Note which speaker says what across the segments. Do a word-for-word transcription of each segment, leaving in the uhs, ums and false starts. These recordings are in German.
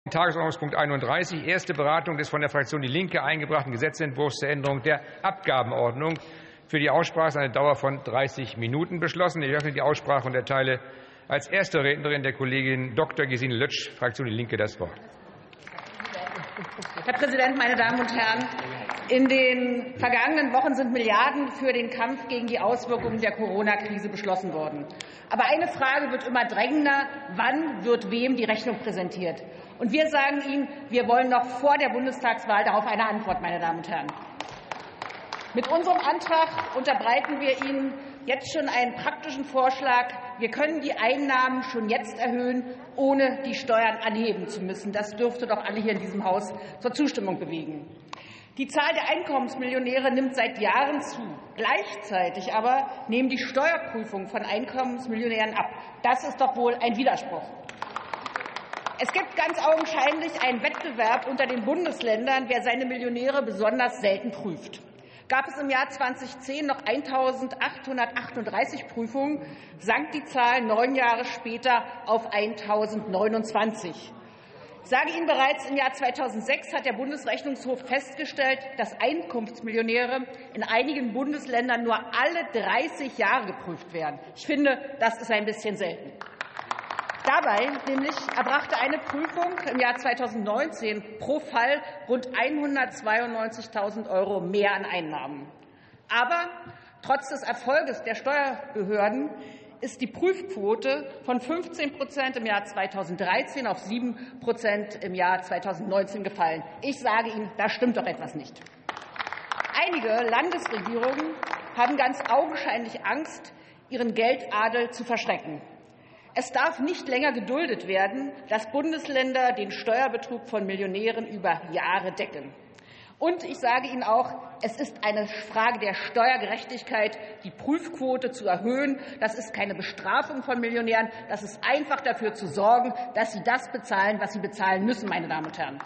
Speaker 1: Tagesordnungspunkt einunddreißig, erste Beratung des von der Fraktion Die Linke eingebrachten Gesetzentwurfs zur Änderung der Abgabenordnung. Für die Aussprache ist eine Dauer von dreißig Minuten beschlossen. Ich öffne die Aussprache und erteile als erste Rednerin der Kollegin Doktor Gesine Lötsch, Fraktion Die Linke, das Wort.
Speaker 2: Herr Präsident, meine Damen und Herren! In den vergangenen Wochen sind Milliarden für den Kampf gegen die Auswirkungen der Corona-Krise beschlossen worden. Aber eine Frage wird immer drängender: Wann wird wem die Rechnung präsentiert? Und wir sagen Ihnen, wir wollen noch vor der Bundestagswahl darauf eine Antwort, meine Damen und Herren. Mit unserem Antrag unterbreiten wir Ihnen jetzt schon einen praktischen Vorschlag. Wir können die Einnahmen schon jetzt erhöhen, ohne die Steuern anheben zu müssen. Das dürfte doch alle hier in diesem Haus zur Zustimmung bewegen. Die Zahl der Einkommensmillionäre nimmt seit Jahren zu. Gleichzeitig aber nehmen die Steuerprüfungen von Einkommensmillionären ab. Das ist doch wohl ein Widerspruch. Es gibt ganz augenscheinlich einen Wettbewerb unter den Bundesländern, wer seine Millionäre besonders selten prüft. Gab es im Jahr zweitausendzehn noch eintausendachthundertachtunddreißig Prüfungen, sank die Zahl neun Jahre später auf eintausendneunundzwanzig. Ich sage Ihnen, bereits im Jahr zweitausendsechs hat der Bundesrechnungshof festgestellt, dass Einkommensmillionäre in einigen Bundesländern nur alle dreißig Jahre geprüft werden. Ich finde, das ist ein bisschen selten. Dabei nämlich erbrachte eine Prüfung im Jahr zweitausendneunzehn pro Fall rund hundertzweiundneunzigtausend Euro mehr an Einnahmen. Aber trotz des Erfolges der Steuerbehörden ist die Prüfquote von fünfzehn Prozent im Jahr zweitausenddreizehn auf sieben Prozent im Jahr zweitausendneunzehn gefallen. Ich sage Ihnen, da stimmt doch etwas nicht. Einige Landesregierungen haben ganz augenscheinlich Angst, ihren Geldadel zu verschrecken. Es darf nicht länger geduldet werden, dass Bundesländer den Steuerbetrug von Millionären über Jahre decken. Und ich sage Ihnen auch, es ist eine Frage der Steuergerechtigkeit, die Prüfquote zu erhöhen. Das ist keine Bestrafung von Millionären. Das ist einfach dafür zu sorgen, dass sie das bezahlen, was sie bezahlen müssen, meine Damen und Herren.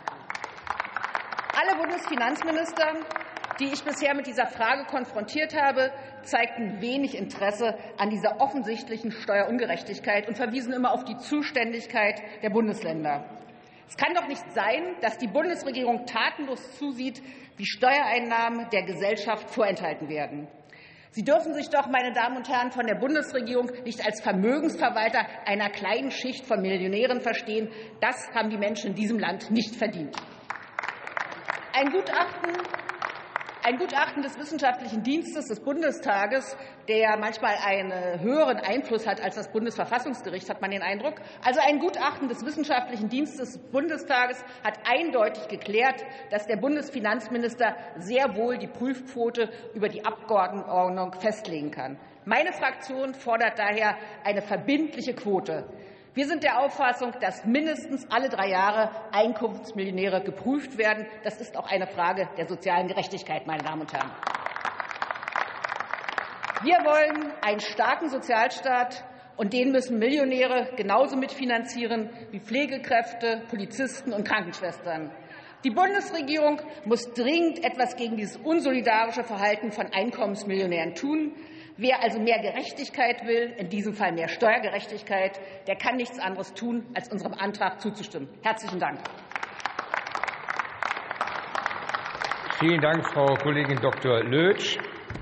Speaker 2: Alle Bundesfinanzminister, die ich bisher mit dieser Frage konfrontiert habe, zeigten wenig Interesse an dieser offensichtlichen Steuerungerechtigkeit und verwiesen immer auf die Zuständigkeit der Bundesländer. Es kann doch nicht sein, dass die Bundesregierung tatenlos zusieht, wie Steuereinnahmen der Gesellschaft vorenthalten werden. Sie dürfen sich doch, meine Damen und Herren, von der Bundesregierung nicht als Vermögensverwalter einer kleinen Schicht von Millionären verstehen. Das haben die Menschen in diesem Land nicht verdient. Ein Gutachten Ein Gutachten des Wissenschaftlichen Dienstes des Bundestages, der manchmal einen höheren Einfluss hat als das Bundesverfassungsgericht, hat man den Eindruck. Also ein Gutachten des Wissenschaftlichen Dienstes des Bundestages hat eindeutig geklärt, dass der Bundesfinanzminister sehr wohl die Prüfquote über die Abgeordnetenordnung festlegen kann. Meine Fraktion fordert daher eine verbindliche Quote. Wir sind der Auffassung, dass mindestens alle drei Jahre Einkommensmillionäre geprüft werden. Das ist auch eine Frage der sozialen Gerechtigkeit, meine Damen und Herren. Wir wollen einen starken Sozialstaat, und den müssen Millionäre genauso mitfinanzieren wie Pflegekräfte, Polizisten und Krankenschwestern. Die Bundesregierung muss dringend etwas gegen dieses unsolidarische Verhalten von Einkommensmillionären tun. Wer also mehr Gerechtigkeit will, in diesem Fall mehr Steuergerechtigkeit, der kann nichts anderes tun, als unserem Antrag zuzustimmen. Herzlichen Dank.
Speaker 1: Vielen Dank, Frau Kollegin Doktor Lötsch.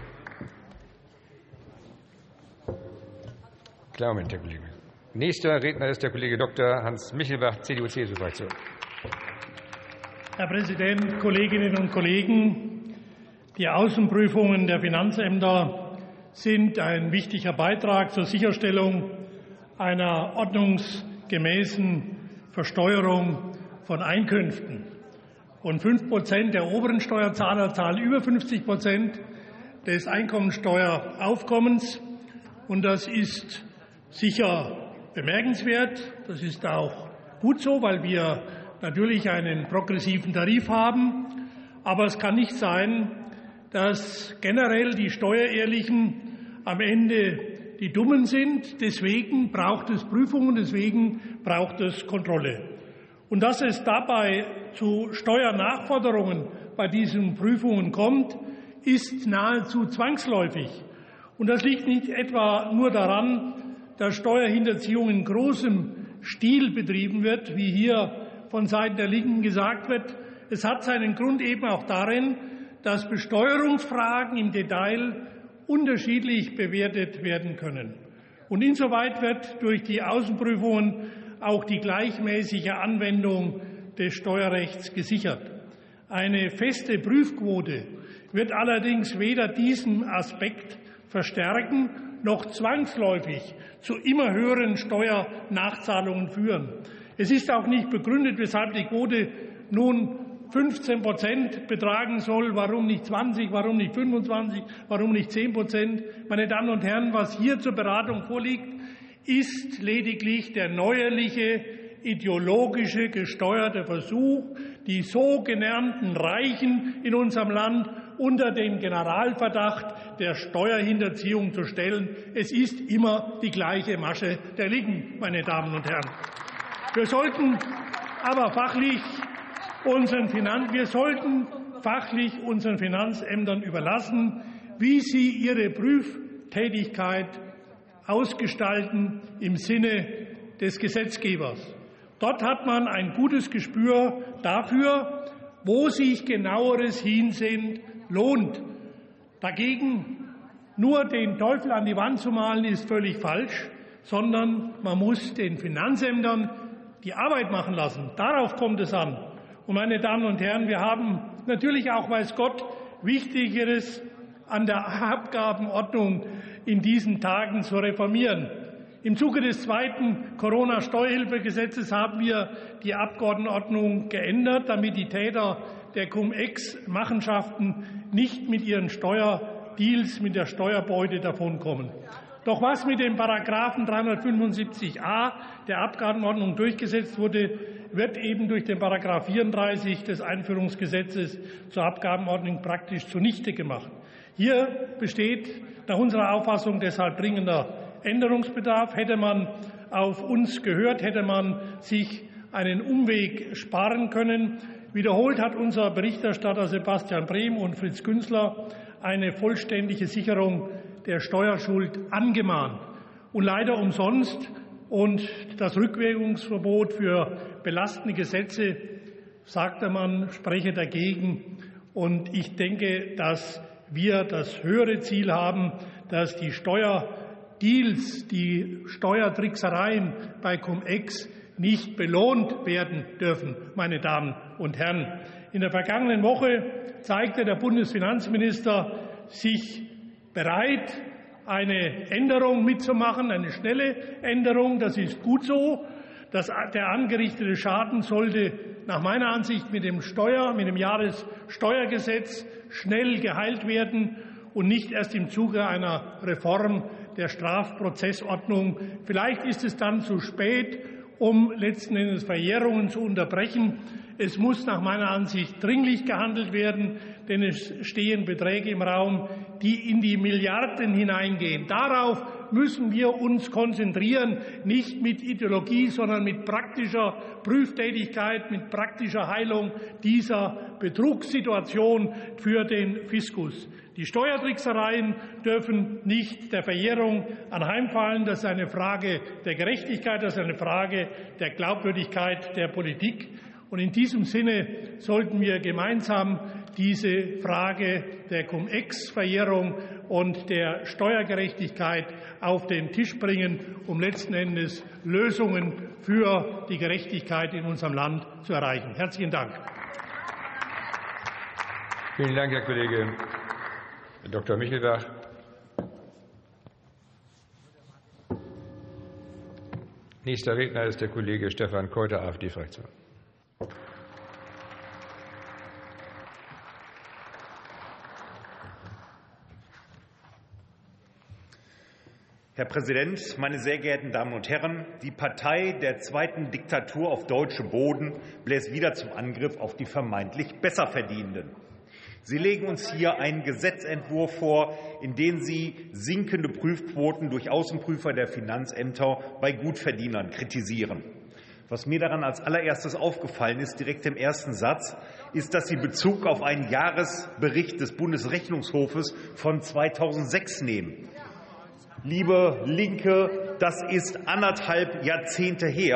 Speaker 1: Klar, Moment, Herr Kollege. Nächster Redner ist der Kollege Doktor Hans Michelbach, C D U C S U-Fraktion.
Speaker 3: Herr Präsident, Kolleginnen und Kollegen! Die Außenprüfungen der Finanzämter sind ein wichtiger Beitrag zur Sicherstellung einer ordnungsgemäßen Versteuerung von Einkünften. Und fünf Prozent der oberen Steuerzahler zahlen über fünfzig Prozent des Einkommensteueraufkommens. Und das ist sicher bemerkenswert. Das ist auch gut so, weil wir natürlich einen progressiven Tarif haben. Aber es kann nicht sein, dass generell die Steuerehrlichen am Ende die Dummen sind. Deswegen braucht es Prüfungen, deswegen braucht es Kontrolle. Und dass es dabei zu Steuernachforderungen bei diesen Prüfungen kommt, ist nahezu zwangsläufig. Und das liegt nicht etwa nur daran, dass Steuerhinterziehung in großem Stil betrieben wird, wie hier von Seiten der Linken gesagt wird. Es hat seinen Grund eben auch darin, dass Besteuerungsfragen im Detail unterschiedlich bewertet werden können. Und insoweit wird durch die Außenprüfungen auch die gleichmäßige Anwendung des Steuerrechts gesichert. Eine feste Prüfquote wird allerdings weder diesen Aspekt verstärken noch zwangsläufig zu immer höheren Steuernachzahlungen führen. Es ist auch nicht begründet, weshalb die Quote nun fünfzehn Prozent betragen soll. Warum nicht zwanzig, warum nicht fünfundzwanzig, warum nicht zehn Prozent? Meine Damen und Herren, was hier zur Beratung vorliegt, ist lediglich der neuerliche, ideologische, gesteuerte Versuch, die sogenannten Reichen in unserem Land unter den Generalverdacht der Steuerhinterziehung zu stellen. Es ist immer die gleiche Masche der Linken, meine Damen und Herren. Wir sollten aber fachlich unseren, Finanz wir sollten fachlich unseren Finanzämtern überlassen, wie sie ihre Prüftätigkeit ausgestalten im Sinne des Gesetzgebers. Dort hat man ein gutes Gespür dafür, wo sich genaueres Hinsehen lohnt. Dagegen nur den Teufel an die Wand zu malen, ist völlig falsch, sondern man muss den Finanzämtern die Arbeit machen lassen. Darauf kommt es an. Und meine Damen und Herren, wir haben natürlich auch, weiß Gott, Wichtigeres an der Abgabenordnung in diesen Tagen zu reformieren. Im Zuge des zweiten Corona-Steuerhilfegesetzes haben wir die Abgeordnetenordnung geändert, damit die Täter der Cum-Ex-Machenschaften nicht mit ihren Steuerdeals, mit der Steuerbeute davonkommen. Doch was mit dem Paragraphen dreihundertfünfundsiebzig a der Abgeordnetenordnung durchgesetzt wurde, wird eben durch den Paragraph vierunddreißig des Einführungsgesetzes zur Abgabenordnung praktisch zunichte gemacht. Hier besteht nach unserer Auffassung deshalb dringender Änderungsbedarf. Hätte man auf uns gehört, hätte man sich einen Umweg sparen können. Wiederholt hat unser Berichterstatter Sebastian Brehm und Fritz Günzler eine vollständige Sicherung der Steuerschuld angemahnt. Und leider umsonst. Und das Rückwirkungsverbot für belastende Gesetze, sagte man, spreche dagegen. Und ich denke, dass wir das höhere Ziel haben, dass die Steuerdeals, die Steuertricksereien bei Cum-Ex nicht belohnt werden dürfen, meine Damen und Herren. In der vergangenen Woche zeigte der Bundesfinanzminister sich bereit, eine Änderung mitzumachen, eine schnelle Änderung. Das ist gut so. Das, der angerichtete Schaden sollte nach meiner Ansicht mit dem Steuer, mit dem Jahressteuergesetz schnell geheilt werden und nicht erst im Zuge einer Reform der Strafprozessordnung. Vielleicht ist es dann zu spät, um letzten Endes Verjährungen zu unterbrechen. Es muss nach meiner Ansicht dringlich gehandelt werden, denn es stehen Beträge im Raum, die in die Milliarden hineingehen. Darauf müssen wir uns konzentrieren, nicht mit Ideologie, sondern mit praktischer Prüftätigkeit, mit praktischer Heilung dieser Betrugssituation für den Fiskus. Die Steuertricksereien dürfen nicht der Verjährung anheimfallen. Das ist eine Frage der Gerechtigkeit, das ist eine Frage der Glaubwürdigkeit der Politik. Und in diesem Sinne sollten wir gemeinsam diese Frage der Cum-Ex-Verjährung und der Steuergerechtigkeit auf den Tisch bringen, um letzten Endes Lösungen für die Gerechtigkeit in unserem Land zu erreichen. Herzlichen Dank.
Speaker 1: Vielen Dank, Herr Kollege Doktor Michelbach. Nächster Redner ist der Kollege Stefan Keuter, AfD-Fraktion.
Speaker 4: Herr Präsident, meine sehr geehrten Damen und Herren! Die Partei der zweiten Diktatur auf deutschem Boden bläst wieder zum Angriff auf die vermeintlich Besserverdienenden. Sie legen uns hier einen Gesetzentwurf vor, in dem Sie sinkende Prüfquoten durch Außenprüfer der Finanzämter bei Gutverdienern kritisieren. Was mir daran als allererstes aufgefallen ist, direkt im ersten Satz, ist, dass Sie Bezug auf einen Jahresbericht des Bundesrechnungshofes von zweitausendsechs nehmen. Liebe Linke, das ist anderthalb Jahrzehnte her.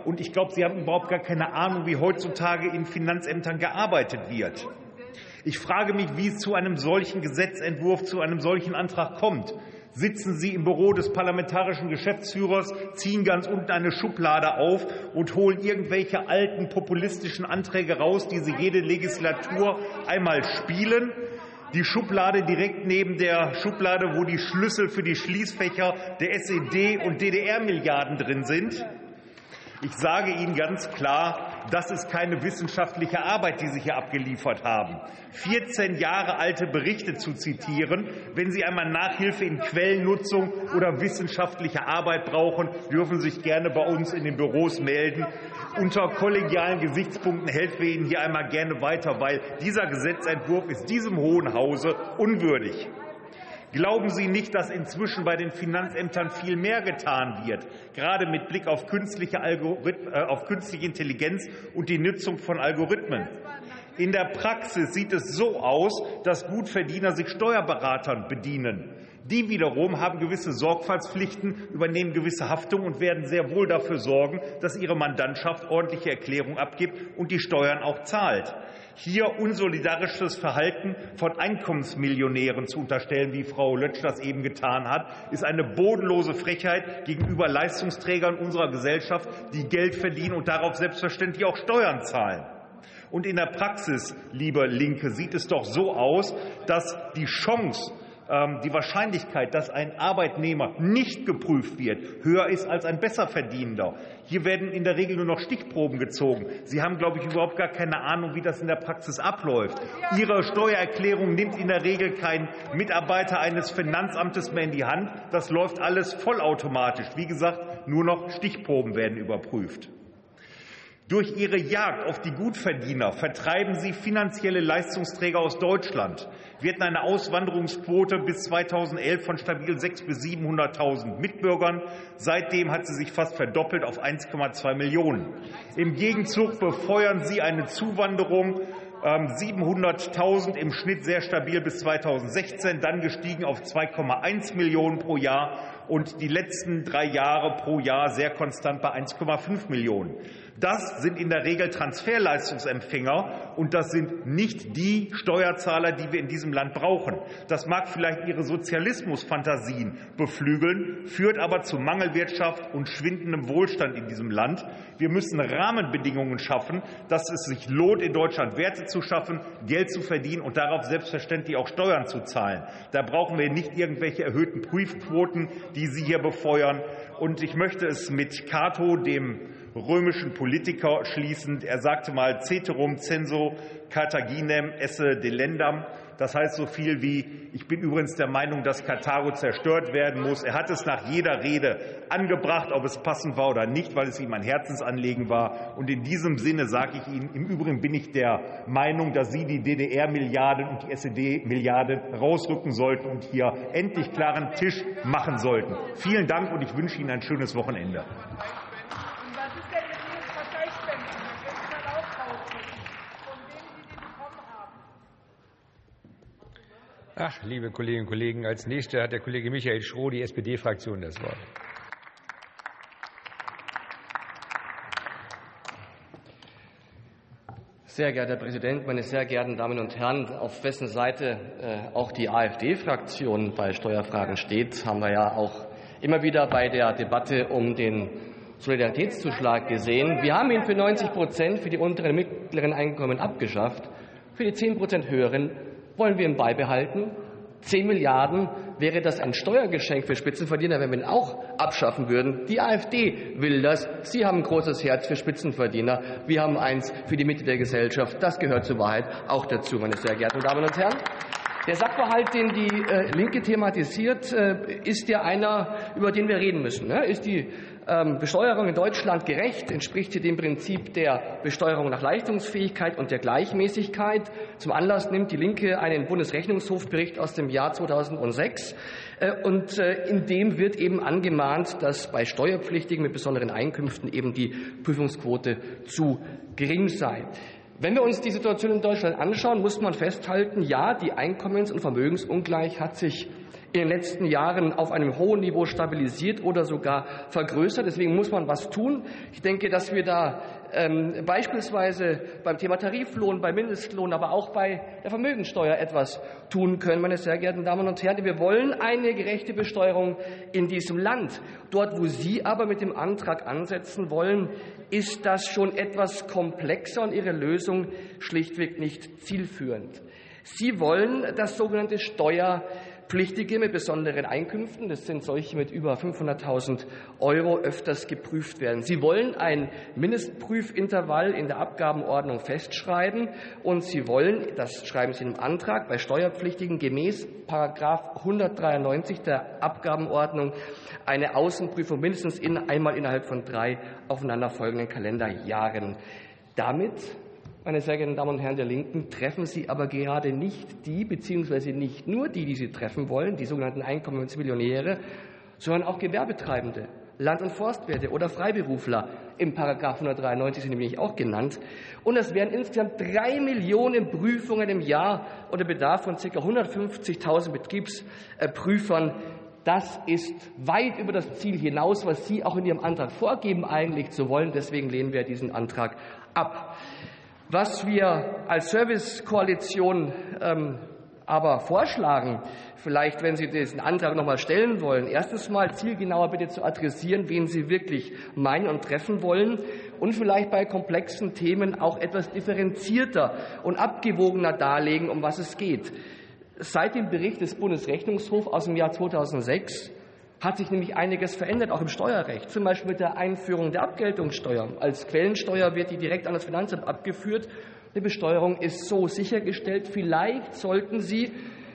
Speaker 4: Und ich glaube, Sie haben überhaupt gar keine Ahnung, wie heutzutage in Finanzämtern gearbeitet wird. Ich frage mich, wie es zu einem solchen Gesetzentwurf, zu einem solchen Antrag kommt. Sitzen Sie im Büro des parlamentarischen Geschäftsführers, ziehen ganz unten eine Schublade auf und holen irgendwelche alten populistischen Anträge raus, die Sie jede Legislatur einmal spielen. Die Schublade direkt neben der Schublade, wo die Schlüssel für die Schließfächer der S E D- und D D R-Milliarden drin sind. Ich sage Ihnen ganz klar, das ist keine wissenschaftliche Arbeit, die Sie hier abgeliefert haben. vierzehn Jahre alte Berichte zu zitieren, wenn Sie einmal Nachhilfe in Quellennutzung oder wissenschaftliche Arbeit brauchen, dürfen Sie sich gerne bei uns in den Büros melden. Unter kollegialen Gesichtspunkten helfen wir Ihnen hier einmal gerne weiter, weil dieser Gesetzentwurf ist diesem Hohen Hause unwürdig. Glauben Sie nicht, dass inzwischen bei den Finanzämtern viel mehr getan wird, gerade mit Blick auf künstliche, Algorithmen, äh, auf künstliche Intelligenz und die Nutzung von Algorithmen? In der Praxis sieht es so aus, dass Gutverdiener sich Steuerberatern bedienen. Die wiederum haben gewisse Sorgfaltspflichten, übernehmen gewisse Haftung und werden sehr wohl dafür sorgen, dass ihre Mandantschaft ordentliche Erklärungen abgibt und die Steuern auch zahlt. Hier unsolidarisches Verhalten von Einkommensmillionären zu unterstellen, wie Frau Lötsch das eben getan hat, ist eine bodenlose Frechheit gegenüber Leistungsträgern unserer Gesellschaft, die Geld verdienen und darauf selbstverständlich auch Steuern zahlen. Und in der Praxis, liebe Linke, sieht es doch so aus, dass die Chance, die Wahrscheinlichkeit, dass ein Arbeitnehmer nicht geprüft wird, höher ist als ein Besserverdienender. Hier werden in der Regel nur noch Stichproben gezogen. Sie haben, glaube ich, überhaupt gar keine Ahnung, wie das in der Praxis abläuft. Ihre Steuererklärung nimmt in der Regel kein Mitarbeiter eines Finanzamtes mehr in die Hand. Das läuft alles vollautomatisch. Wie gesagt, nur noch Stichproben werden überprüft. Durch ihre Jagd auf die Gutverdiener vertreiben sie finanzielle Leistungsträger aus Deutschland. Wir hatten eine Auswanderungsquote bis zweitausendelf von stabil sechshunderttausend bis siebenhunderttausend Mitbürgern. Seitdem hat sie sich fast verdoppelt auf eins Komma zwei Millionen. Im Gegenzug befeuern sie eine Zuwanderung siebenhunderttausend im Schnitt sehr stabil bis zweitausendsechzehn, dann gestiegen auf zwei Komma eins Millionen pro Jahr und die letzten drei Jahre pro Jahr sehr konstant bei eins Komma fünf Millionen. Das sind in der Regel Transferleistungsempfänger und das sind nicht die Steuerzahler, die wir in diesem Land brauchen. Das mag vielleicht Ihre Sozialismusfantasien beflügeln, führt aber zu Mangelwirtschaft und schwindendem Wohlstand in diesem Land. Wir müssen Rahmenbedingungen schaffen, dass es sich lohnt, in Deutschland Werte zu schaffen, Geld zu verdienen und darauf selbstverständlich auch Steuern zu zahlen. Da brauchen wir nicht irgendwelche erhöhten Prüfquoten, die Sie hier befeuern. Und ich möchte es mit Cato, dem römischen Politiker, schließend. Er sagte mal, ceterum censo Carthaginem esse delendam. Das heißt so viel wie, ich bin übrigens der Meinung, dass Karthago zerstört werden muss. Er hat es nach jeder Rede angebracht, ob es passend war oder nicht, weil es ihm ein Herzensanliegen war. Und in diesem Sinne sage ich Ihnen, im Übrigen bin ich der Meinung, dass Sie die D D R-Milliarden und die S E D-Milliarden rausrücken sollten und hier endlich klaren Tisch machen sollten. Vielen Dank und ich wünsche Ihnen ein schönes Wochenende.
Speaker 1: Ach, liebe Kolleginnen und Kollegen, als Nächster hat der Kollege Michael Schroh, die S P D-Fraktion, das Wort.
Speaker 5: Sehr geehrter Herr Präsident, meine sehr geehrten Damen und Herren! Auf wessen Seite äh, auch die AfD-Fraktion bei Steuerfragen steht, haben wir ja auch immer wieder bei der Debatte um den Solidaritätszuschlag gesehen. Wir haben ihn für neunzig Prozent für die unteren und mittleren Einkommen abgeschafft. Für die zehn Prozent höheren wollen wir ihn beibehalten. zehn Milliarden wäre das ein Steuergeschenk für Spitzenverdiener, wenn wir ihn auch abschaffen würden. Die AfD will das. Sie haben ein großes Herz für Spitzenverdiener. Wir haben eins für die Mitte der Gesellschaft. Das gehört zur Wahrheit auch dazu, meine sehr geehrten Damen und Herren. Der Sachverhalt, den die äh, Linke thematisiert, äh, ist ja einer, über den wir reden müssen. Ne? Ist die ähm, Besteuerung in Deutschland gerecht? Entspricht sie dem Prinzip der Besteuerung nach Leistungsfähigkeit und der Gleichmäßigkeit? Zum Anlass nimmt die Linke einen Bundesrechnungshofbericht aus dem Jahr zweitausendsechs. Äh, und äh, in dem wird eben angemahnt, dass bei Steuerpflichtigen mit besonderen Einkünften eben die Prüfungsquote zu gering sei. Wenn wir uns die Situation in Deutschland anschauen, muss man festhalten, ja, die Einkommens- und Vermögensungleichheit hat sich in den letzten Jahren auf einem hohen Niveau stabilisiert oder sogar vergrößert. Deswegen muss man was tun. Ich denke, dass wir da ähm, beispielsweise beim Thema Tariflohn, beim Mindestlohn, aber auch bei der Vermögensteuer etwas tun können, meine sehr geehrten Damen und Herren. Wir wollen eine gerechte Besteuerung in diesem Land. Dort, wo Sie aber mit dem Antrag ansetzen wollen, ist das schon etwas komplexer und Ihre Lösung schlichtweg nicht zielführend. Sie wollen das sogenannte Steuerpflichtige mit besonderen Einkünften, das sind solche mit über fünfhunderttausend Euro, öfters geprüft werden. Sie wollen ein Mindestprüfintervall in der Abgabenordnung festschreiben und Sie wollen, das schreiben Sie im Antrag, bei Steuerpflichtigen gemäß Paragraph hundertdreiundneunzig der Abgabenordnung eine Außenprüfung mindestens in, einmal innerhalb von drei aufeinanderfolgenden Kalenderjahren. Damit, meine sehr geehrten Damen und Herren der Linken, treffen Sie aber gerade nicht die, beziehungsweise nicht nur die, die Sie treffen wollen, die sogenannten Einkommensmillionäre, sondern auch Gewerbetreibende, Land- und Forstwirte oder Freiberufler. Im Paragraph hundertdreiundneunzig sind nämlich auch genannt. Und es werden insgesamt drei Millionen Prüfungen im Jahr und der Bedarf von ca. hundertfünfzigtausend Betriebsprüfern. Das ist weit über das Ziel hinaus, was Sie auch in Ihrem Antrag vorgeben, eigentlich zu wollen. Deswegen lehnen wir diesen Antrag ab. Was wir als Servicekoalition ähm, aber vorschlagen, vielleicht, wenn Sie diesen Antrag noch mal stellen wollen, erstens mal zielgenauer bitte zu adressieren, wen Sie wirklich meinen und treffen wollen und vielleicht bei komplexen Themen auch etwas differenzierter und abgewogener darlegen, um was es geht. Seit dem Bericht des Bundesrechnungshofs aus dem Jahr zweitausendsechs hat sich nämlich einiges verändert, auch im Steuerrecht, zum Beispiel mit der Einführung der Abgeltungssteuer. Als Quellensteuer wird die direkt an das Finanzamt abgeführt. Die Besteuerung ist so sichergestellt. Vielleicht sollten Sie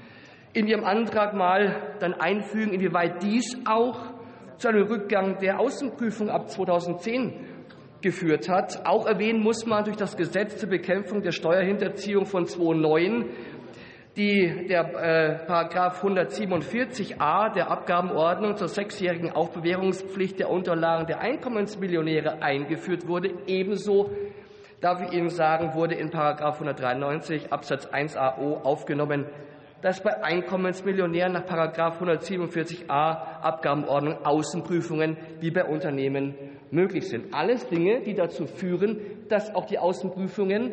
Speaker 5: in Ihrem Antrag mal dann einfügen, inwieweit dies auch zu einem Rückgang der Außenprüfung ab zweitausendzehn geführt hat. Auch erwähnen muss man durch das Gesetz zur Bekämpfung der Steuerhinterziehung von zweitausendneun, die der äh, Paragraph hundertsiebenundvierzig a der Abgabenordnung zur sechsjährigen Aufbewährungspflicht der Unterlagen der Einkommensmillionäre eingeführt wurde. Ebenso, darf ich Ihnen sagen, wurde in Paragraph hundertdreiundneunzig Absatz eins a o aufgenommen, dass bei Einkommensmillionären nach Paragraph hundertsiebenundvierzig a Abgabenordnung Außenprüfungen wie bei Unternehmen möglich sind. Alles Dinge, die dazu führen, dass auch die Außenprüfungen,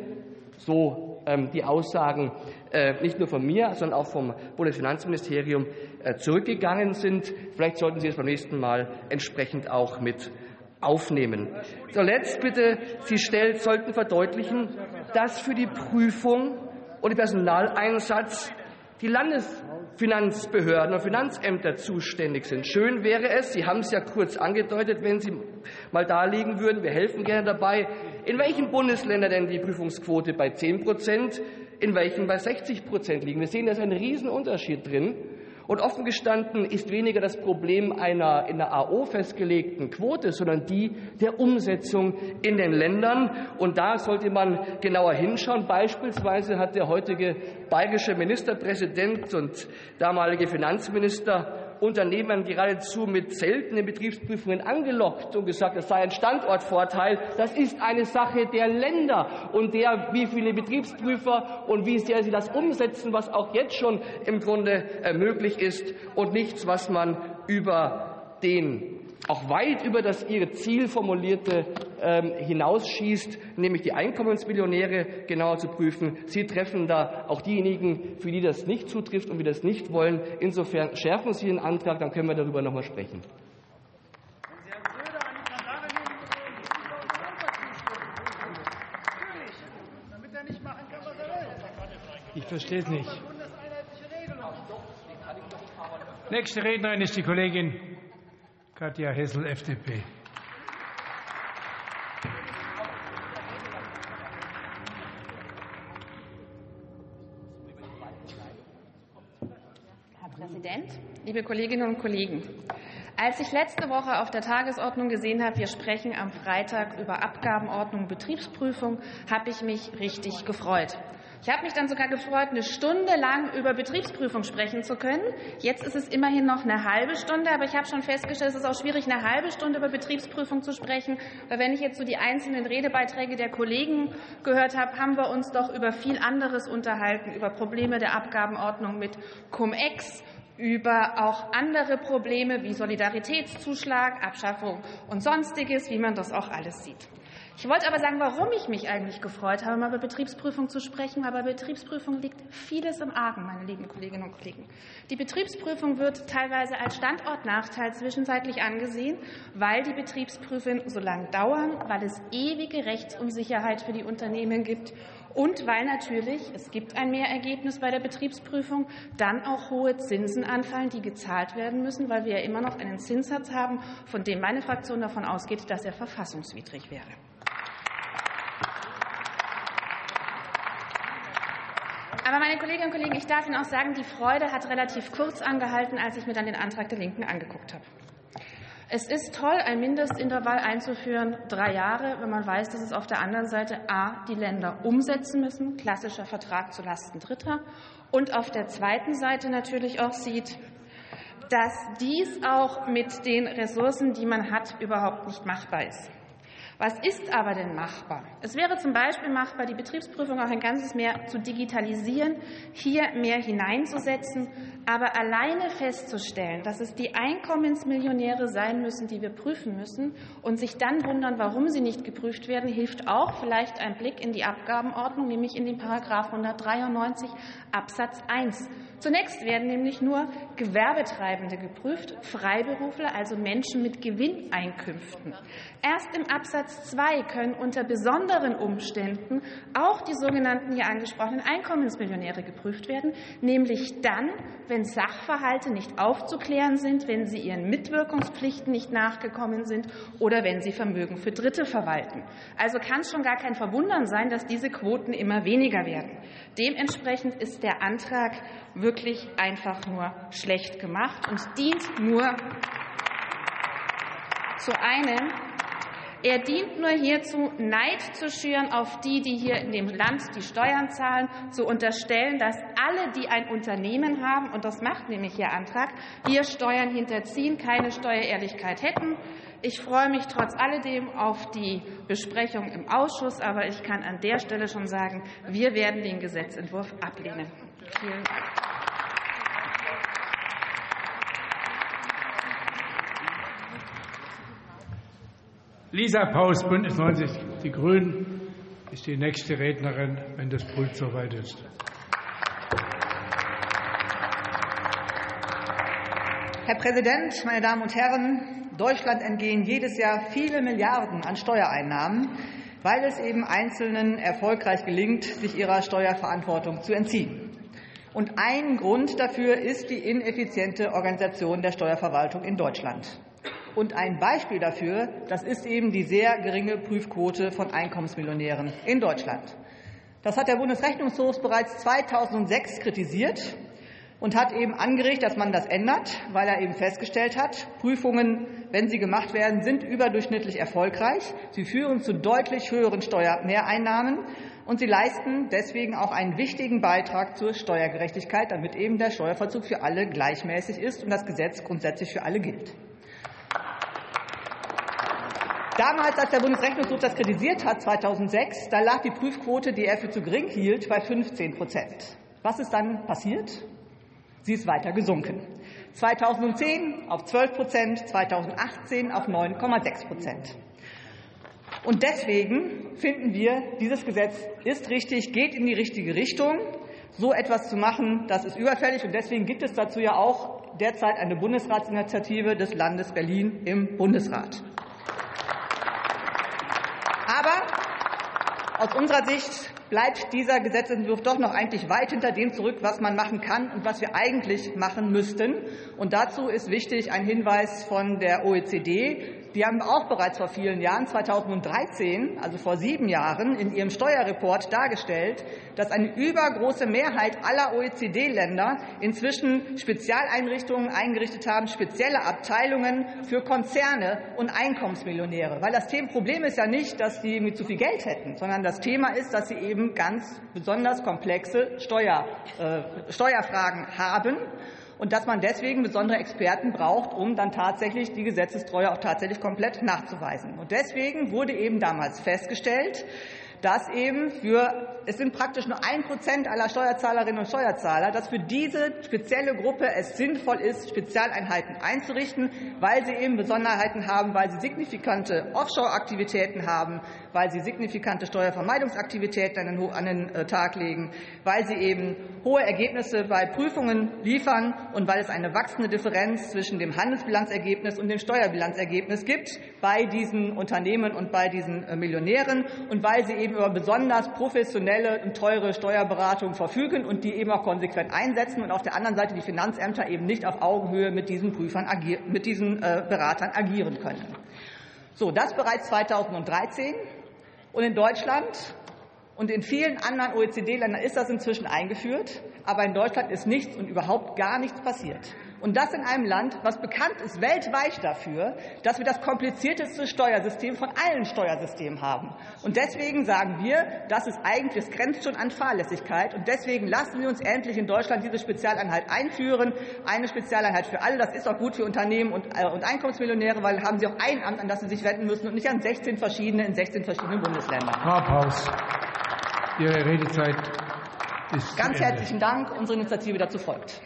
Speaker 5: so ähm, die Aussagen äh, nicht nur von mir, sondern auch vom Bundesfinanzministerium äh, zurückgegangen sind. Vielleicht sollten Sie es beim nächsten Mal entsprechend auch mit aufnehmen. Zuletzt bitte, Sie stellt, sollten verdeutlichen, dass für die Prüfung und den Personaleinsatz die Landesfinanzbehörden und Finanzämter zuständig sind. Schön wäre es, Sie haben es ja kurz angedeutet, wenn Sie mal darlegen würden, wir helfen gerne dabei, in welchen Bundesländern denn die Prüfungsquote bei zehn Prozent, in welchen bei sechzig Prozent liegen. Wir sehen, da ist ein Riesenunterschied drin. Und offen gestanden ist weniger das Problem einer in der A O festgelegten Quote, sondern die der Umsetzung in den Ländern. Und da sollte man genauer hinschauen. Beispielsweise hat der heutige bayerische Ministerpräsident und damalige Finanzminister Unternehmen geradezu mit seltenen Betriebsprüfungen angelockt und gesagt, es sei ein Standortvorteil. Das ist eine Sache der Länder und der, wie viele Betriebsprüfer und wie sehr sie das umsetzen, was auch jetzt schon im Grunde möglich ist und nichts, was man über den auch weit über das ihr Ziel formulierte ähm, hinausschießt, nämlich die Einkommensmillionäre genauer zu prüfen. Sie treffen da auch diejenigen, für die das nicht zutrifft und die das nicht wollen. Insofern schärfen Sie den Antrag, dann können wir darüber noch mal sprechen.
Speaker 6: Ich verstehe es nicht. Nächste Rednerin ist die Kollegin Katja Hessel, F D P.
Speaker 7: Herr Präsident, liebe Kolleginnen und Kollegen! Als ich letzte Woche auf der Tagesordnung gesehen habe, wir sprechen am Freitag über Abgabenordnung und Betriebsprüfung, habe ich mich richtig gefreut. Ich habe mich dann sogar gefreut, eine Stunde lang über Betriebsprüfung sprechen zu können. Jetzt ist es immerhin noch eine halbe Stunde, aber ich habe schon festgestellt, es ist auch schwierig, eine halbe Stunde über Betriebsprüfung zu sprechen. Weil wenn ich jetzt so die einzelnen Redebeiträge der Kollegen gehört habe, haben wir uns doch über viel anderes unterhalten, über Probleme der Abgabenordnung mit Cum-Ex, über auch andere Probleme wie Solidaritätszuschlag, Abschaffung und Sonstiges, wie man das auch alles sieht. Ich wollte aber sagen, warum ich mich eigentlich gefreut habe, mal über Betriebsprüfung zu sprechen, weil bei Betriebsprüfung liegt vieles im Argen, meine lieben Kolleginnen und Kollegen. Die Betriebsprüfung wird teilweise als Standortnachteil zwischenzeitlich angesehen, weil die Betriebsprüfungen so lang dauern, weil es ewige Rechtsunsicherheit für die Unternehmen gibt und weil natürlich, es gibt ein Mehrergebnis bei der Betriebsprüfung, dann auch hohe Zinsen anfallen, die gezahlt werden müssen, weil wir ja immer noch einen Zinssatz haben, von dem meine Fraktion davon ausgeht, dass er verfassungswidrig wäre. Aber, meine Kolleginnen und Kollegen, ich darf Ihnen auch sagen, die Freude hat relativ kurz angehalten, als ich mir dann den Antrag der Linken angeguckt habe. Es ist toll, ein Mindestintervall einzuführen, drei Jahre, wenn man weiß, dass es auf der anderen Seite a. die Länder umsetzen müssen, klassischer Vertrag zulasten Dritter, und auf der zweiten Seite natürlich auch sieht, dass dies auch mit den Ressourcen, die man hat, überhaupt nicht machbar ist. Was ist aber denn machbar? Es wäre zum Beispiel machbar, die Betriebsprüfung auch ein ganzes mehr zu digitalisieren, hier mehr hineinzusetzen, aber alleine festzustellen, dass es die Einkommensmillionäre sein müssen, die wir prüfen müssen, und sich dann wundern, warum sie nicht geprüft werden, hilft auch vielleicht ein Blick in die Abgabenordnung, nämlich in den Paragraph hundertdreiundneunzig Absatz eins. Zunächst werden nämlich nur Gewerbetreibende geprüft, Freiberufler, also Menschen mit Gewinneinkünften. Erst im Absatz zwei können unter besonderen Umständen auch die sogenannten hier angesprochenen Einkommensmillionäre geprüft werden, nämlich dann, wenn Sachverhalte nicht aufzuklären sind, wenn sie ihren Mitwirkungspflichten nicht nachgekommen sind oder wenn sie Vermögen für Dritte verwalten. Also kann es schon gar kein Verwundern sein, dass diese Quoten immer weniger werden. Dementsprechend ist der Antrag wirklich einfach nur schlecht gemacht und dient nur zu einem, er dient nur hierzu, Neid zu schüren auf die, die hier in dem Land die Steuern zahlen, zu unterstellen, dass alle, die ein Unternehmen haben, und das macht nämlich Ihr Antrag, hier Steuern hinterziehen, keine Steuerehrlichkeit hätten. Ich freue mich trotz alledem auf die Besprechung im Ausschuss, aber ich kann an der Stelle schon sagen, wir werden den Gesetzentwurf ablehnen. Vielen Dank.
Speaker 6: Lisa Paus, Bündnis neunzig Die Grünen, ist die nächste Rednerin, wenn das Pult soweit ist.
Speaker 8: Herr Präsident, meine Damen und Herren! Deutschland entgehen jedes Jahr viele Milliarden an Steuereinnahmen, weil es eben Einzelnen erfolgreich gelingt, sich ihrer Steuerverantwortung zu entziehen. Und ein Grund dafür ist die ineffiziente Organisation der Steuerverwaltung in Deutschland. Und ein Beispiel dafür, das ist eben die sehr geringe Prüfquote von Einkommensmillionären in Deutschland. Das hat der Bundesrechnungshof bereits zweitausendsechs kritisiert und hat eben angeregt, dass man das ändert, weil er eben festgestellt hat, Prüfungen, wenn sie gemacht werden, sind überdurchschnittlich erfolgreich. Sie führen zu deutlich höheren Steuermehreinnahmen und sie leisten deswegen auch einen wichtigen Beitrag zur Steuergerechtigkeit, damit eben der Steuervollzug für alle gleichmäßig ist und das Gesetz grundsätzlich für alle gilt. Damals, als der Bundesrechnungshof das kritisiert hat, zweitausendsechs, da lag die Prüfquote, die er für zu gering hielt, bei fünfzehn Prozent. Was ist dann passiert? Sie ist weiter gesunken. zweitausendzehn auf zwölf Prozent, zweitausendachtzehn auf neun Komma sechs Prozent. Und deswegen finden wir, dieses Gesetz ist richtig, geht in die richtige Richtung. So etwas zu machen, das ist überfällig. Und deswegen gibt es dazu ja auch derzeit eine Bundesratsinitiative des Landes Berlin im Bundesrat. Aber aus unserer Sicht bleibt dieser Gesetzentwurf doch noch eigentlich weit hinter dem zurück, was man machen kann und was wir eigentlich machen müssten. Und dazu ist wichtig ein Hinweis von der O E C D, die haben auch bereits vor vielen Jahren, zweitausenddreizehn, also vor sieben Jahren, in ihrem Steuerreport dargestellt, dass eine übergroße Mehrheit aller O E C D-Länder inzwischen Spezialeinrichtungen eingerichtet haben, spezielle Abteilungen für Konzerne und Einkommensmillionäre. Weil das Problem ist ja nicht, dass die mit zu viel Geld hätten, sondern das Thema ist, dass sie eben ganz besonders komplexe Steuer, äh, Steuerfragen haben. Und dass man deswegen besondere Experten braucht, um dann tatsächlich die Gesetzestreue auch tatsächlich komplett nachzuweisen. Und deswegen wurde eben damals festgestellt, dass eben für, es sind praktisch nur ein Prozent aller Steuerzahlerinnen und Steuerzahler, dass für diese spezielle Gruppe es sinnvoll ist, Spezialeinheiten einzurichten, weil sie eben Besonderheiten haben, weil sie signifikante Offshore-Aktivitäten haben, weil sie signifikante Steuervermeidungsaktivitäten an den, an den Tag legen, weil sie eben hohe Ergebnisse bei Prüfungen liefern und weil es eine wachsende Differenz zwischen dem Handelsbilanzergebnis und dem Steuerbilanzergebnis gibt bei diesen Unternehmen und bei diesen Millionären und weil sie eben über besonders professionelle und teure Steuerberatung verfügen und die eben auch konsequent einsetzen und auf der anderen Seite die Finanzämter eben nicht auf Augenhöhe mit diesen Prüfern agieren, mit diesen äh, Beratern agieren können. So, das bereits zweitausenddreizehn und in Deutschland und in vielen anderen O E C D-Ländern ist das inzwischen eingeführt, aber in Deutschland ist nichts und überhaupt gar nichts passiert. Und das in einem Land, was bekannt ist weltweit dafür, dass wir das komplizierteste Steuersystem von allen Steuersystemen haben. Und deswegen sagen wir, das ist eigentlich, das grenzt schon an Fahrlässigkeit. Und deswegen lassen wir uns endlich in Deutschland diese Spezialeinheit einführen. Eine Spezialeinheit für alle. Das ist auch gut für Unternehmen und, äh, und Einkommensmillionäre, weil haben sie auch ein Amt, an das sie sich wenden müssen und nicht an sechzehn verschiedene in sechzehn verschiedenen Bundesländern.
Speaker 6: Frau Paus, Ihre Redezeit ist
Speaker 8: Ganz herzlichen Dank. Unsere Initiative dazu folgt.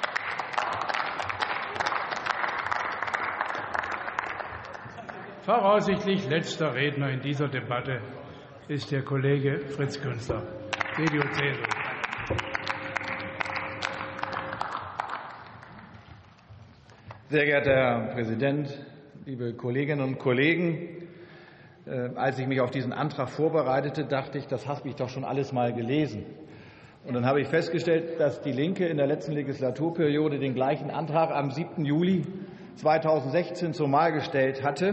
Speaker 6: Voraussichtlich letzter Redner in dieser Debatte ist der Kollege Fritz Künzler, C D U C S U.
Speaker 9: Sehr geehrter Herr Präsident, liebe Kolleginnen und Kollegen! Äh, als ich mich auf diesen Antrag vorbereitete, dachte ich, das habe ich doch schon alles mal gelesen. Und dann habe ich festgestellt, dass die Linke in der letzten Legislaturperiode den gleichen Antrag am siebten Juli zweitausendsechzehn zur Wahl gestellt hatte.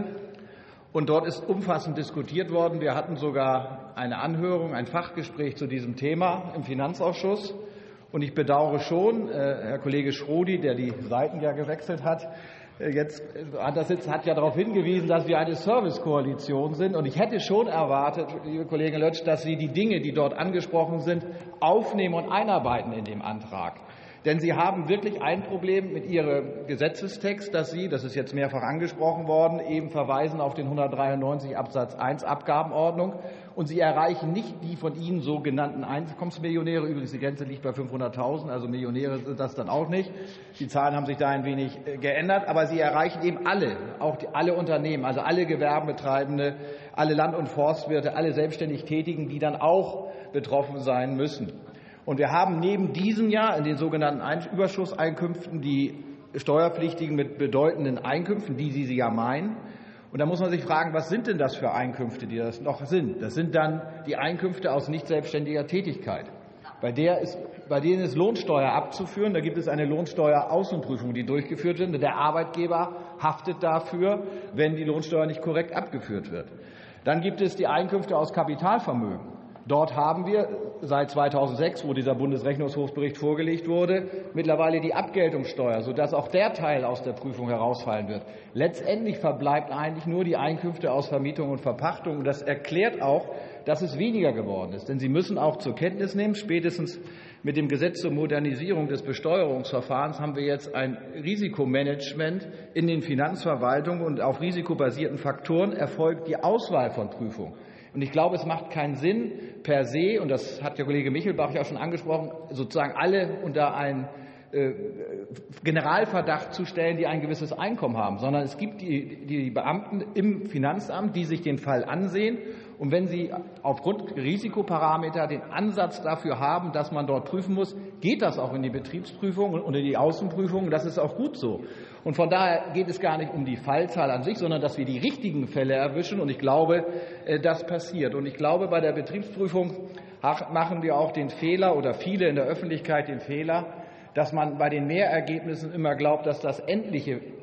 Speaker 9: Und dort ist umfassend diskutiert worden. Wir hatten sogar eine Anhörung, ein Fachgespräch zu diesem Thema im Finanzausschuss. Und ich bedauere schon, Herr Kollege Schrodi, der die Seiten ja gewechselt hat, jetzt hat, das jetzt, hat ja darauf hingewiesen, dass wir eine Servicekoalition sind. Und ich hätte schon erwartet, liebe Kollegin Lötsch, dass Sie die Dinge, die dort angesprochen sind, aufnehmen und einarbeiten in dem Antrag. Denn Sie haben wirklich ein Problem mit Ihrem Gesetzestext, dass Sie, das ist jetzt mehrfach angesprochen worden, eben verweisen auf den hundertdreiundneunzig Absatz eins Abgabenordnung. Und Sie erreichen nicht die von Ihnen so genannten Einkommensmillionäre. Übrigens, die Grenze liegt bei fünfhunderttausend, also Millionäre sind das dann auch nicht. Die Zahlen haben sich da ein wenig geändert. Aber Sie erreichen eben alle, auch die, alle Unternehmen, also alle Gewerbetreibende, alle Land- und Forstwirte, alle selbstständig Tätigen, die dann auch betroffen sein müssen. Und wir haben neben diesem Jahr in den sogenannten Überschusseinkünften die Steuerpflichtigen mit bedeutenden Einkünften, die Sie ja meinen. Und da muss man sich fragen, was sind denn das für Einkünfte, die das noch sind? Das sind dann die Einkünfte aus nicht selbstständiger Tätigkeit. Bei, der ist, bei denen ist Lohnsteuer abzuführen. Da gibt es eine Lohnsteueraußenprüfung, die durchgeführt wird. Der Arbeitgeber haftet dafür, wenn die Lohnsteuer nicht korrekt abgeführt wird. Dann gibt es die Einkünfte aus Kapitalvermögen. Dort haben wir seit zweitausendsechs, wo dieser Bundesrechnungshofsbericht vorgelegt wurde, mittlerweile die Abgeltungssteuer, sodass auch der Teil aus der Prüfung herausfallen wird. Letztendlich verbleibt eigentlich nur die Einkünfte aus Vermietung und Verpachtung. Und das erklärt auch, dass es weniger geworden ist. Denn Sie müssen auch zur Kenntnis nehmen, spätestens mit dem Gesetz zur Modernisierung des Besteuerungsverfahrens haben wir jetzt ein Risikomanagement in den Finanzverwaltungen, und auf risikobasierten Faktoren erfolgt die Auswahl von Prüfungen. Und ich glaube, es macht keinen Sinn per se, und das hat der Kollege Michelbach ja schon angesprochen, sozusagen alle unter einen äh, Generalverdacht zu stellen, die ein gewisses Einkommen haben, sondern es gibt die, die Beamten im Finanzamt, die sich den Fall ansehen. Und wenn sie aufgrund Risikoparameter den Ansatz dafür haben, dass man dort prüfen muss, geht das auch in die Betriebsprüfung und in die Außenprüfung. Das ist auch gut so. Und von daher geht es gar nicht um die Fallzahl an sich, sondern dass wir die richtigen Fälle erwischen. Und ich glaube, das passiert. Und ich glaube, bei der Betriebsprüfung machen wir auch den Fehler, oder viele in der Öffentlichkeit den Fehler, dass man bei den Mehrergebnissen immer glaubt, dass das endliche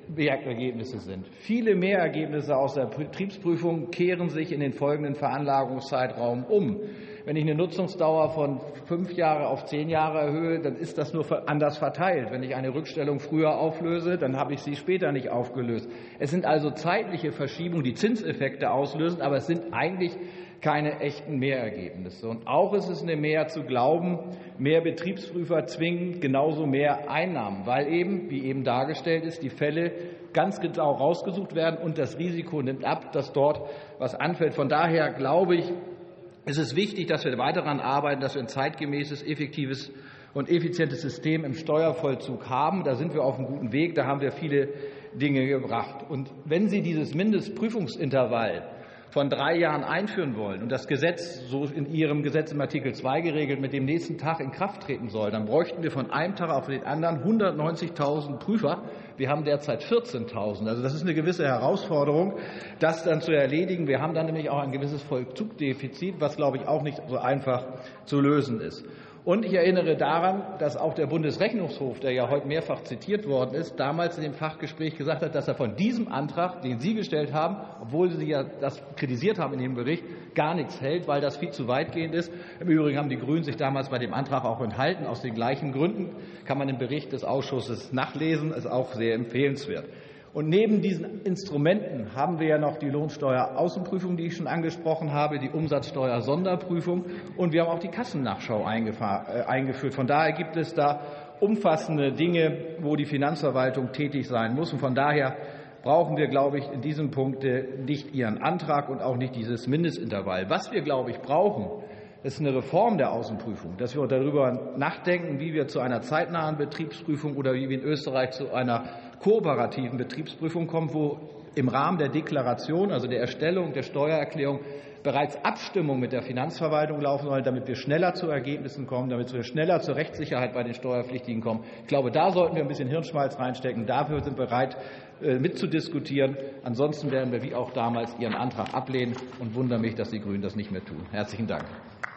Speaker 9: Mehrergebnisse sind. Viele Mehrergebnisse aus der Betriebsprüfung kehren sich in den folgenden Veranlagungszeitraum um. Wenn ich eine Nutzungsdauer von fünf Jahre auf zehn Jahre erhöhe, dann ist das nur anders verteilt. Wenn ich eine Rückstellung früher auflöse, dann habe ich sie später nicht aufgelöst. Es sind also zeitliche Verschiebungen, die Zinseffekte auslösen, aber es sind eigentlich keine echten Mehrergebnisse. Und auch ist es eine Mehr zu glauben, mehr Betriebsprüfer zwingen genauso mehr Einnahmen, weil eben, wie eben dargestellt ist, die Fälle ganz genau rausgesucht werden und das Risiko nimmt ab, dass dort was anfällt. Von daher glaube ich, es ist wichtig, dass wir weiter daran arbeiten, dass wir ein zeitgemäßes, effektives und effizientes System im Steuervollzug haben. Da sind wir auf einem guten Weg. Da haben wir viele Dinge gebracht. Und wenn Sie dieses Mindestprüfungsintervall von drei Jahren einführen wollen und das Gesetz, so in Ihrem Gesetz im Artikel zwei geregelt, mit dem nächsten Tag in Kraft treten soll, dann bräuchten wir von einem Tag auf den anderen hundertneunzigtausend Prüfer. Wir haben derzeit vierzehntausend. Also das ist eine gewisse Herausforderung, das dann zu erledigen. Wir haben dann nämlich auch ein gewisses Vollzugdefizit, was, glaube ich, auch nicht so einfach zu lösen ist. Und ich erinnere daran, dass auch der Bundesrechnungshof, der ja heute mehrfach zitiert worden ist, damals in dem Fachgespräch gesagt hat, dass er von diesem Antrag, den Sie gestellt haben, obwohl Sie ja das kritisiert haben in dem Bericht, gar nichts hält, weil das viel zu weitgehend ist. Im Übrigen haben die Grünen sich damals bei dem Antrag auch enthalten. Aus den gleichen Gründen kann man im Bericht des Ausschusses nachlesen, ist auch sehr empfehlenswert. Und neben diesen Instrumenten haben wir ja noch die Lohnsteueraußenprüfung, die ich schon angesprochen habe, die Umsatzsteuer-Sonderprüfung, und wir haben auch die Kassennachschau eingeführt. Von daher gibt es da umfassende Dinge, wo die Finanzverwaltung tätig sein muss. Und von daher brauchen wir, glaube ich, in diesem Punkt nicht Ihren Antrag und auch nicht dieses Mindestintervall. Was wir, glaube ich, brauchen, ist eine Reform der Außenprüfung, dass wir darüber nachdenken, wie wir zu einer zeitnahen Betriebsprüfung oder wie wir in Österreich zu einer kooperativen Betriebsprüfung kommen, wo im Rahmen der Deklaration, also der Erstellung der Steuererklärung, bereits Abstimmung mit der Finanzverwaltung laufen soll, damit wir schneller zu Ergebnissen kommen, damit wir schneller zur Rechtssicherheit bei den Steuerpflichtigen kommen. Ich glaube, da sollten wir ein bisschen Hirnschmalz reinstecken. Dafür sind wir bereit, mitzudiskutieren. Ansonsten werden wir wie auch damals Ihren Antrag ablehnen und wundere mich, dass die Grünen das nicht mehr tun. Herzlichen Dank.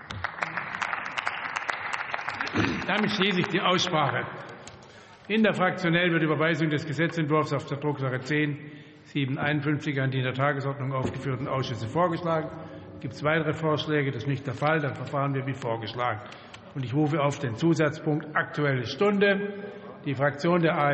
Speaker 6: Damit schließe ich die Aussprache. Interfraktionell wird Überweisung des Gesetzentwurfs auf der Drucksache zehn siebenhunderteinundfünfzig an die in der Tagesordnung aufgeführten Ausschüsse vorgeschlagen. Gibt es weitere Vorschläge? Das ist nicht der Fall. Dann verfahren wir wie vorgeschlagen. Und ich rufe auf den Zusatzpunkt Aktuelle Stunde. Die Fraktion der